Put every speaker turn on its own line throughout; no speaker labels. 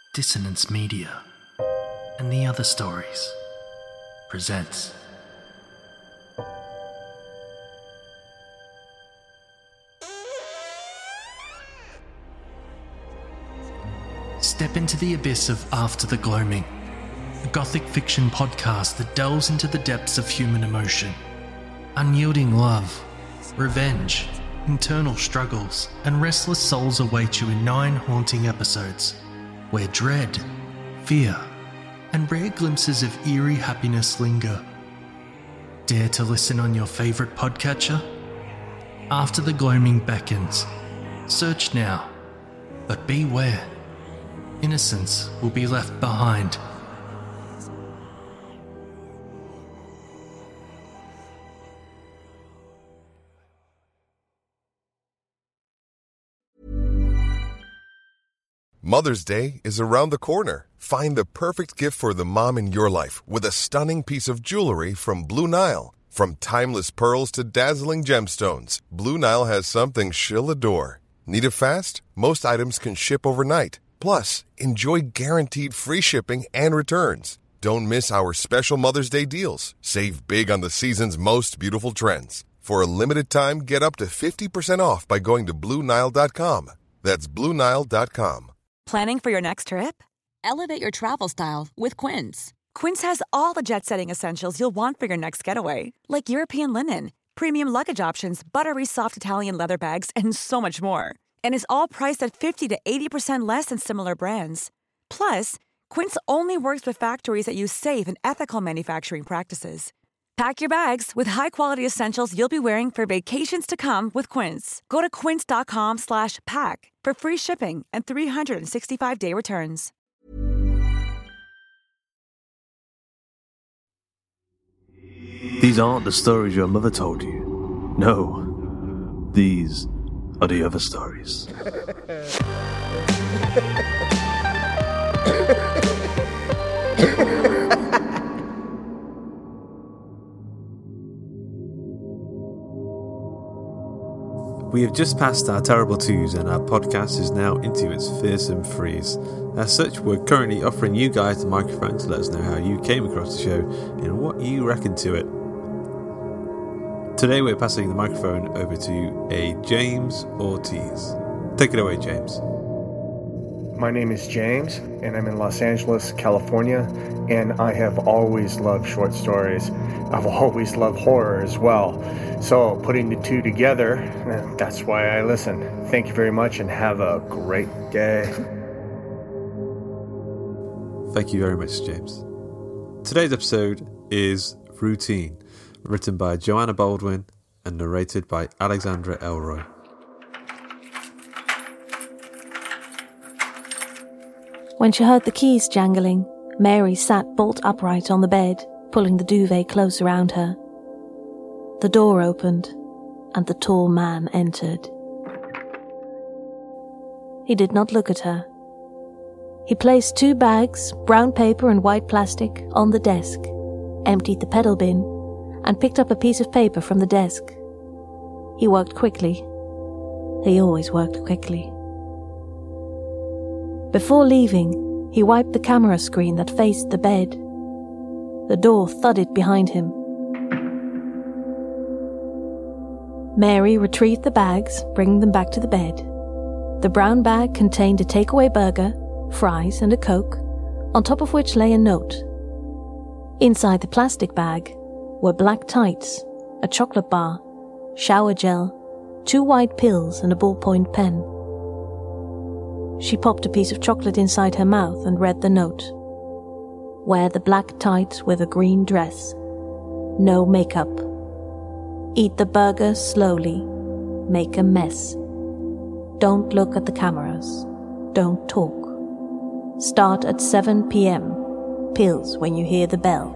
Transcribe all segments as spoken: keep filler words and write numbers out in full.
Dissonance Media and the Other Stories presents Step into the abyss of After the Gloaming, a gothic fiction podcast that delves into the depths of human emotion. Unyielding love, revenge, internal struggles, and restless souls await you in nine haunting episodes, where dread, fear, and rare glimpses of eerie happiness linger. Dare to listen on your favourite podcatcher? After the Gloaming beckons. Search now, but beware. Innocence will be left behind.
Mother's Day is around the corner. Find the perfect gift for the mom in your life with a stunning piece of jewelry from Blue Nile. From timeless pearls to dazzling gemstones, Blue Nile has something she'll adore. Need it fast? Most items can ship overnight. Plus, enjoy guaranteed free shipping and returns. Don't miss our special Mother's Day deals. Save big on the season's most beautiful trends. For a limited time, get up to fifty percent off by going to Blue Nile dot com. That's Blue Nile dot com.
Planning for your next trip? Elevate your travel style with Quince. Quince has all the jet-setting essentials you'll want for your next getaway, like European linen, premium luggage options, buttery soft Italian leather bags, and so much more. And is all priced at fifty to eighty percent less than similar brands. Plus, Quince only works with factories that use safe and ethical manufacturing practices. Pack your bags with high-quality essentials you'll be wearing for vacations to come with Quince. Go to quince.com slash pack for free shipping and three sixty-five day returns.
These aren't the stories your mother told you. No, these are the other stories.
We have just passed our terrible twos and our podcast is now into its fearsome threes. As such, we're currently offering you guys the microphone to let us know how you came across the show and what you reckon to it. Today we're passing the microphone over to a James Ortiz. Take it away, James.
My name is James, and I'm in Los Angeles, California, and I have always loved short stories. I've always loved horror as well. So putting the two together, that's why I listen. Thank you very much, and have a great day.
Thank you very much, James. Today's episode is Routine, written by Joanna Baldwin and narrated by Alexandra Elroy.
When she heard the keys jangling, Mary sat bolt upright on the bed, pulling the duvet close around her. The door opened, and the tall man entered. He did not look at her. He placed two bags, brown paper and white plastic, on the desk, emptied the pedal bin, and picked up a piece of paper from the desk. He worked quickly. He always worked quickly. Before leaving, he wiped the camera screen that faced the bed. The door thudded behind him. Mary retrieved the bags, bringing them back to the bed. The brown bag contained a takeaway burger, fries, and a Coke, on top of which lay a note. Inside the plastic bag were black tights, a chocolate bar, shower gel, two white pills, and a ballpoint pen. She popped a piece of chocolate inside her mouth and read the note. Wear the black tights with a green dress. No makeup. Eat the burger slowly. Make a mess. Don't look at the cameras. Don't talk. Start at seven p.m. Pills when you hear the bell.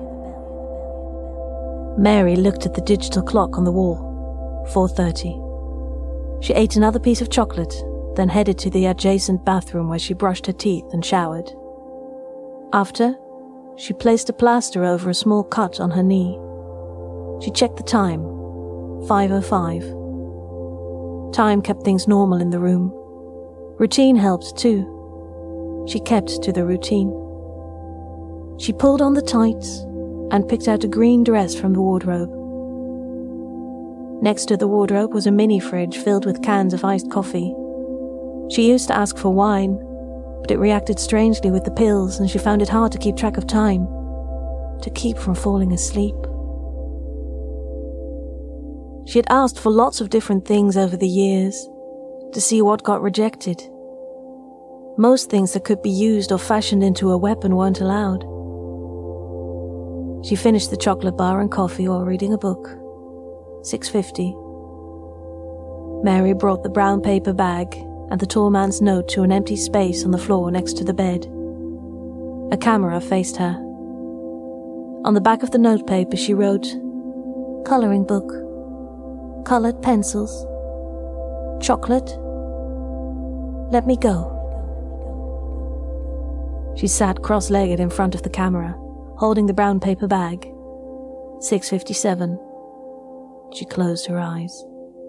Mary looked at the digital clock on the wall. four thirty. She ate another piece of chocolate, then headed to the adjacent bathroom where she brushed her teeth and showered. After, she placed a plaster over a small cut on her knee. She checked the time. five oh five. Time kept things normal in the room. Routine helped too. she kept to the routine. She pulled on the tights and picked out a green dress from the wardrobe. Next to the wardrobe was a mini fridge filled with cans of iced coffee. She used to ask for wine, but it reacted strangely with the pills and she found it hard to keep track of time, to keep from falling asleep. She had asked for lots of different things over the years, to see what got rejected. Most things that could be used or fashioned into a weapon weren't allowed. She finished the chocolate bar and coffee while reading a book. six fifty. Mary brought the brown paper bag and the tall man's note to an empty space on the floor next to the bed. A camera faced her. On the back of the notepaper she wrote, "Colouring book. Coloured pencils. Chocolate. Let me go." She sat cross-legged in front of the camera, holding the brown paper bag. six fifty-seven. She closed her eyes.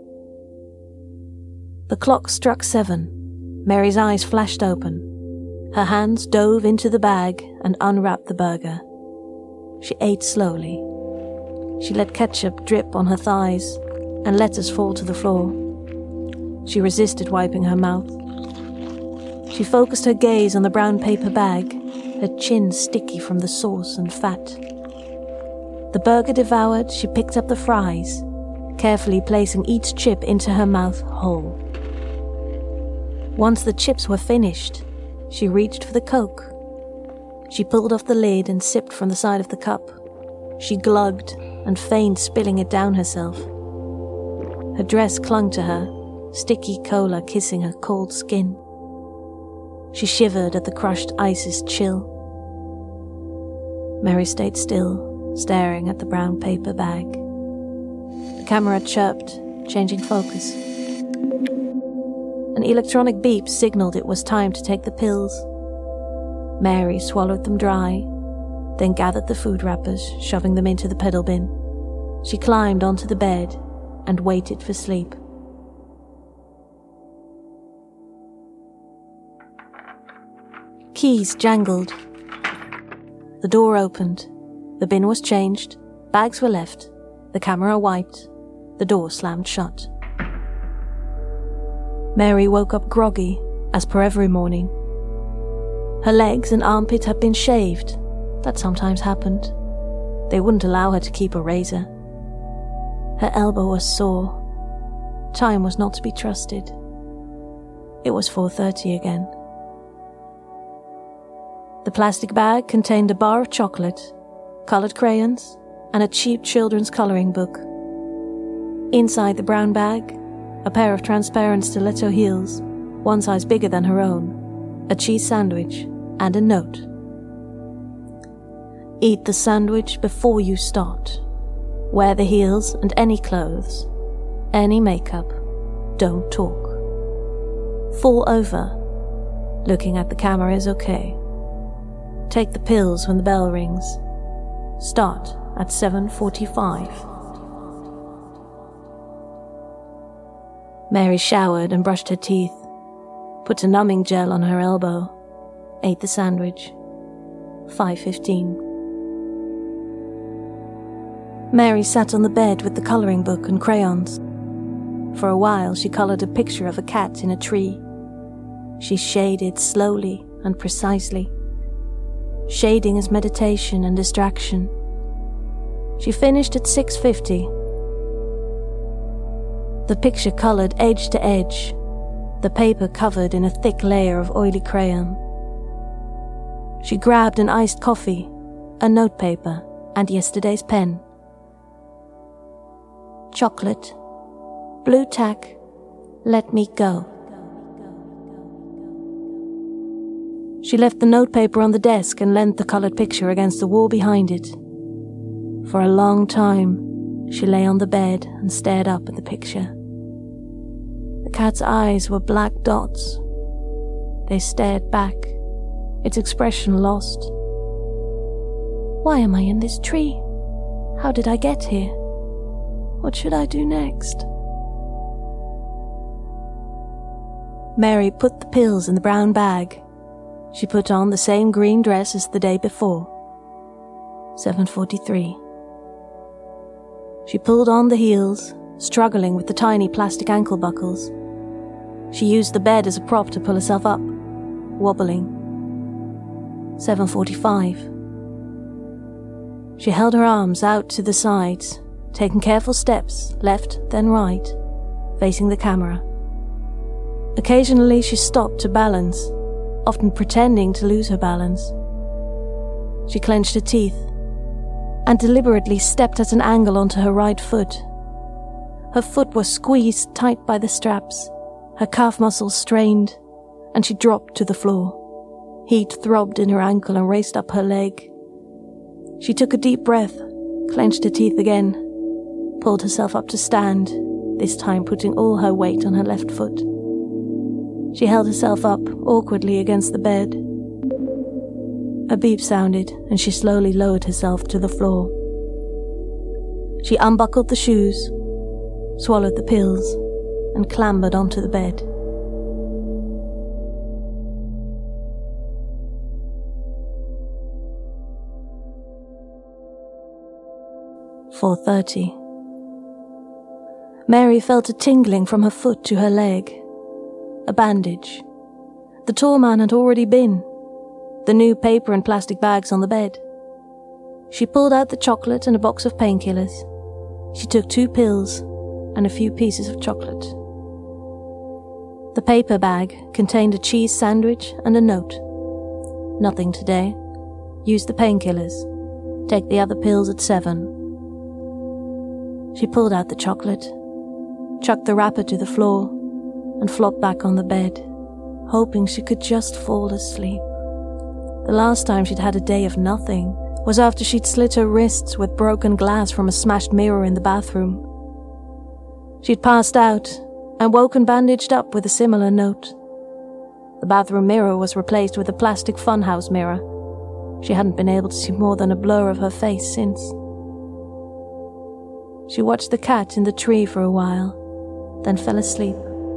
The clock struck seven. Mary's eyes flashed open. Her hands dove into the bag and unwrapped the burger. She ate slowly. She let ketchup drip on her thighs and lettuce fall to the floor. She resisted wiping her mouth. She focused her gaze on the brown paper bag, her chin sticky from the sauce and fat. The burger devoured, she picked up the fries, carefully placing each chip into her mouth whole. Once the chips were finished, she reached for the Coke. She pulled off the lid and sipped from the side of the cup. She glugged and feigned spilling it down herself. Her dress clung to her, sticky cola kissing her cold skin. She shivered at the crushed ice's chill. Mary stayed still, staring at the brown paper bag. The camera chirped, changing focus. An electronic beep signaled it was time to take the pills. Mary swallowed them dry, then gathered the food wrappers, shoving them into the pedal bin. She climbed onto the bed and waited for sleep. Keys jangled. The door opened. The bin was changed. Bags were left. The camera wiped. The door slammed shut. Mary woke up groggy, as per every morning. Her legs and armpit had been shaved. That sometimes happened. They wouldn't allow her to keep a razor. Her elbow was sore. Time was not to be trusted. It was four thirty again. The plastic bag contained a bar of chocolate, coloured crayons, and a cheap children's colouring book. Inside the brown bag, a pair of transparent stiletto heels, one size bigger than her own, a cheese sandwich, and a note. Eat the sandwich before you start. Wear the heels and any clothes, any makeup. Don't talk. Fall over. Looking at the camera is okay. Take the pills when the bell rings. Start at seven forty-five. Mary showered and brushed her teeth, put a numbing gel on her elbow, ate the sandwich. five fifteen. Mary sat on the bed with the colouring book and crayons. For a while she coloured a picture of a cat in a tree. She shaded slowly and precisely. Shading is meditation and distraction. She finished at six fifty. The picture coloured edge to edge, the paper covered in a thick layer of oily crayon. She grabbed an iced coffee, a notepaper, and yesterday's pen. Chocolate, blue tack, let me go. She left the notepaper on the desk and leant the coloured picture against the wall behind it. For a long time, she lay on the bed and stared up at the picture. The cat's eyes were black dots. They stared back, its expression lost. Why am I in this tree? How did I get here? What should I do next? Mary put the pills in the brown bag. She put on the same green dress as the day before. seven forty-three. She pulled on the heels, struggling with the tiny plastic ankle buckles. She used the bed as a prop to pull herself up, wobbling. seven forty-five. She held her arms out to the sides, taking careful steps, left then right, facing the camera. Occasionally she stopped to balance, often pretending to lose her balance. She clenched her teeth and deliberately stepped at an angle onto her right foot. Her foot was squeezed tight by the straps, her calf muscles strained, and she dropped to the floor. Heat throbbed in her ankle and raced up her leg. She took a deep breath, clenched her teeth again, pulled herself up to stand, this time putting all her weight on her left foot. She held herself up awkwardly against the bed. A beep sounded, and she slowly lowered herself to the floor. She unbuckled the shoes, swallowed the pills, and clambered onto the bed. four thirty. Mary felt a tingling from her foot to her leg. A bandage. The tall man had already been. The new paper and plastic bags on the bed. She pulled out the chocolate and a box of painkillers. She took two pills and a few pieces of chocolate. The paper bag contained a cheese sandwich and a note. Nothing today. Use the painkillers. Take the other pills at seven. She pulled out the chocolate, chucked the wrapper to the floor, and flopped back on the bed, hoping she could just fall asleep. The last time she'd had a day of nothing was after she'd slit her wrists with broken glass from a smashed mirror in the bathroom. She'd passed out and woken bandaged up with a similar note. The bathroom mirror was replaced with a plastic funhouse mirror. She hadn't been able to see more than a blur of her face since. She watched the cat in the tree for a while, then fell asleep.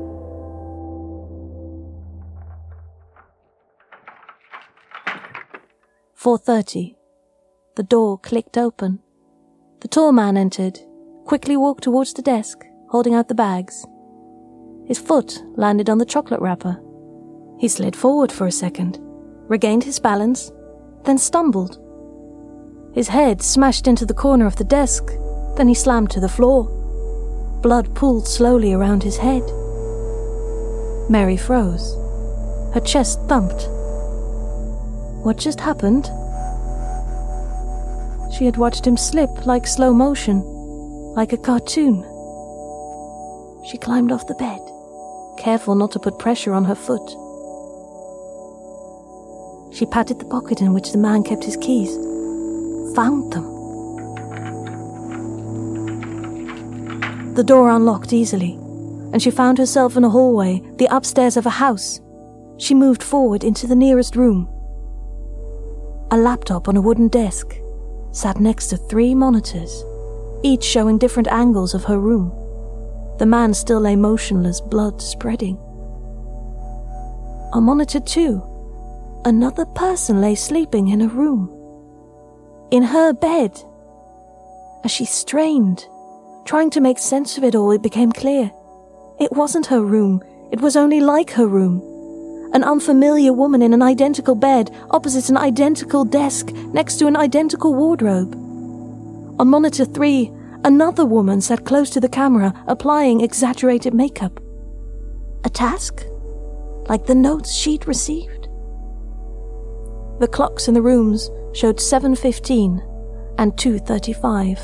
four thirty. The door clicked open. The tall man entered, quickly walked towards the desk, holding out the bags. His foot landed on the chocolate wrapper. He slid forward for a second, regained his balance, then stumbled. His head smashed into the corner of the desk, then he slammed to the floor. Blood pooled slowly around his head. Mary froze. Her chest thumped. What just happened? She had watched him slip like slow motion, like a cartoon. She climbed off the bed, careful not to put pressure on her foot. She patted the pocket in which the man kept his keys. Found them. The door unlocked easily, and she found herself in a hallway, the upstairs of a house. She moved forward into the nearest room. A laptop on a wooden desk sat next to three monitors, each showing different angles of her room. The man still lay motionless, blood spreading. On monitor two, another person lay sleeping in a room. In her bed. As she strained, trying to make sense of it all, it became clear. It wasn't her room. It was only like her room. An unfamiliar woman in an identical bed, opposite an identical desk, next to an identical wardrobe. On monitor three, another woman sat close to the camera, applying exaggerated makeup. A task? Like the notes she'd received. The clocks in the rooms showed seven fifteen and two thirty-five.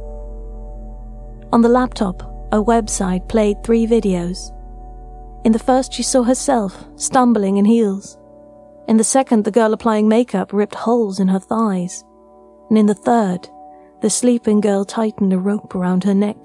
On the laptop, a website played three videos. In the first, she saw herself, stumbling in heels. In the second, the girl applying makeup ripped holes in her thighs. And in the third, the sleeping girl tightened a rope around her neck.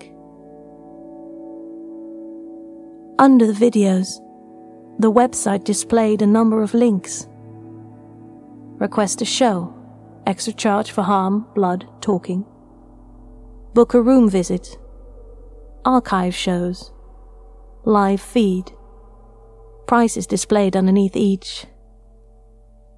Under the videos, the website displayed a number of links. Request a show, extra charge for harm, blood, talking. Book a room visit. Archive shows. Live feed. Prices displayed underneath each.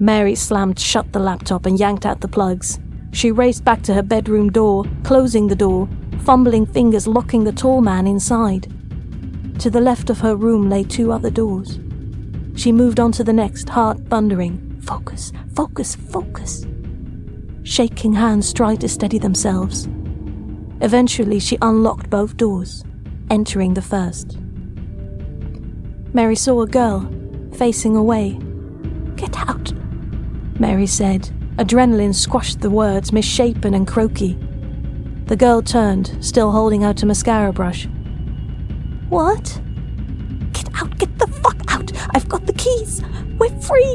Mary slammed shut the laptop and yanked out the plugs. She raced back to her bedroom door, closing the door, fumbling fingers locking the tall man inside. To the left of her room lay two other doors. She moved on to the next, heart thundering. Focus, focus, focus. Shaking hands tried to steady themselves. Eventually, she unlocked both doors, entering the first. Mary saw a girl, facing away. "Get out," Mary said. Adrenaline squashed the words, misshapen and croaky. The girl turned, still holding out a mascara brush. "What?" "Get out, get the fuck out! I've got the keys! We're free!"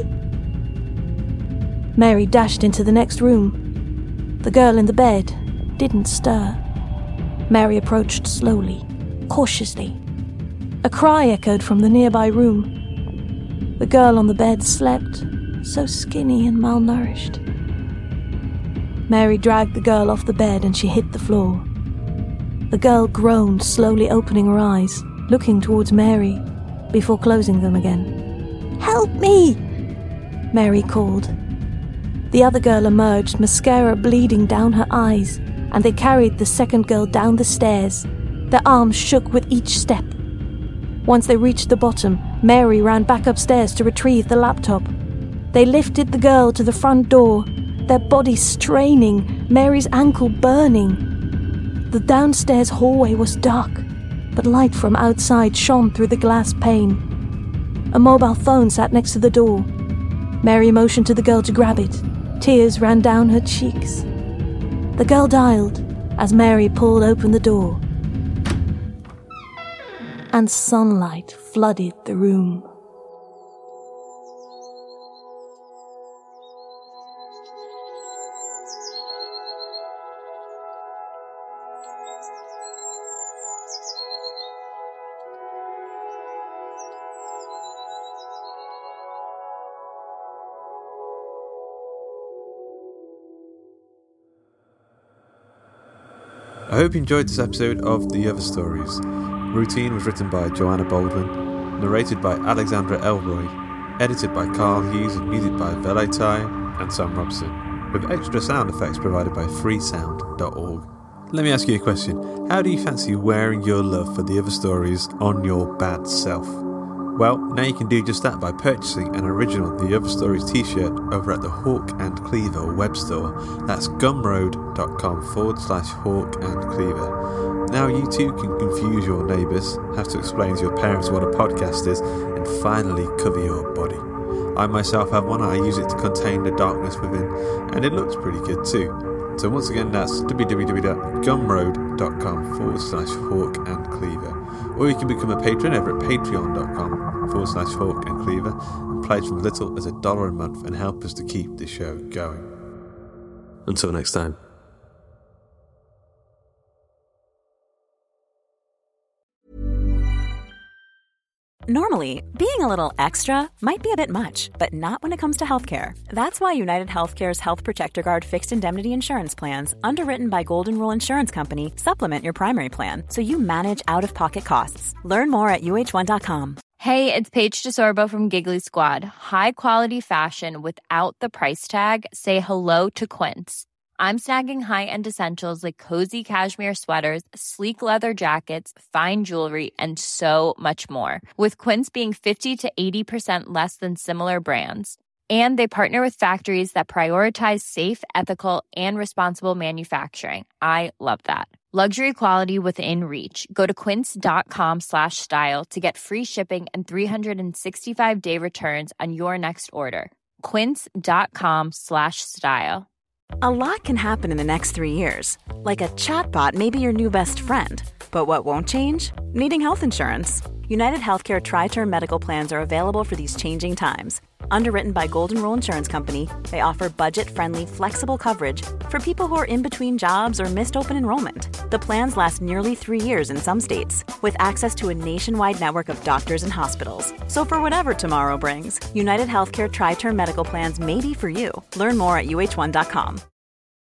Mary dashed into the next room. The girl in the bed didn't stir. Mary approached slowly, cautiously. A cry echoed from the nearby room. The girl on the bed slept, so skinny and malnourished. Mary dragged the girl off the bed and she hit the floor. The girl groaned, slowly opening her eyes, looking towards Mary, before closing them again. "Help me!" Mary called. The other girl emerged, mascara bleeding down her eyes, and they carried the second girl down the stairs. Their arms shook with each step. Once they reached the bottom, Mary ran back upstairs to retrieve the laptop. They lifted the girl to the front door, their bodies straining, Mary's ankle burning. The downstairs hallway was dark, but light from outside shone through the glass pane. A mobile phone sat next to the door. Mary motioned to the girl to grab it. Tears ran down her cheeks. The girl dialed as Mary pulled open the door, and sunlight flooded the room.
I hope you enjoyed this episode of The Other Stories. Routine was written by Joanna Baldwin, narrated by Alexandra Elroy, edited by Carl Hughes and music by Veletai and Sam Robson, with extra sound effects provided by freesound dot org. Let me ask you a question. How do you fancy wearing your love for The Other Stories on your bad self? Well, now you can do just that by purchasing an original The Other Stories t-shirt over at the Hawk and Cleaver web store. That's gumroad.com forward slash Hawk and Cleaver. Now you too can confuse your neighbours, have to explain to your parents what a podcast is, and finally cover your body. I myself have one. I use it to contain the darkness within, and it looks pretty good too. So once again, that's www.gumroad.com forward slash Hawk and Cleaver. Or you can become a patron over at patreon.com forward slash Hawk and Cleaver and pledge from as little as a dollar a month and help us to keep the show going.
Until next time.
Normally, being a little extra might be a bit much, but not when it comes to healthcare. That's why United Healthcare's Health Protector Guard fixed indemnity insurance plans, underwritten by Golden Rule Insurance Company, supplement your primary plan so you manage out-of-pocket costs. Learn more at U H one dot com.
Hey, it's Paige DeSorbo from Giggly Squad. High quality fashion without the price tag. Say hello to Quince. I'm snagging high-end essentials like cozy cashmere sweaters, sleek leather jackets, fine jewelry, and so much more. With Quince being fifty to eighty percent less than similar brands. And they partner with factories that prioritize safe, ethical, and responsible manufacturing. I love that. Luxury quality within reach. Go to quince.com slash style to get free shipping and three sixty-five day returns on your next order. Quince.com slash style.
A lot can happen in the next three years. Like a chatbot may be your new best friend. But what won't change? Needing health insurance. United Healthcare Tri-Term Medical Plans are available for these changing times. Underwritten by Golden Rule Insurance Company, they offer budget-friendly, flexible coverage for people who are in between jobs or missed open enrollment. The plans last nearly three years in some states, with access to a nationwide network of doctors and hospitals. So for whatever tomorrow brings, United Healthcare Tri-Term Medical Plans may be for you. Learn more at U H one dot com.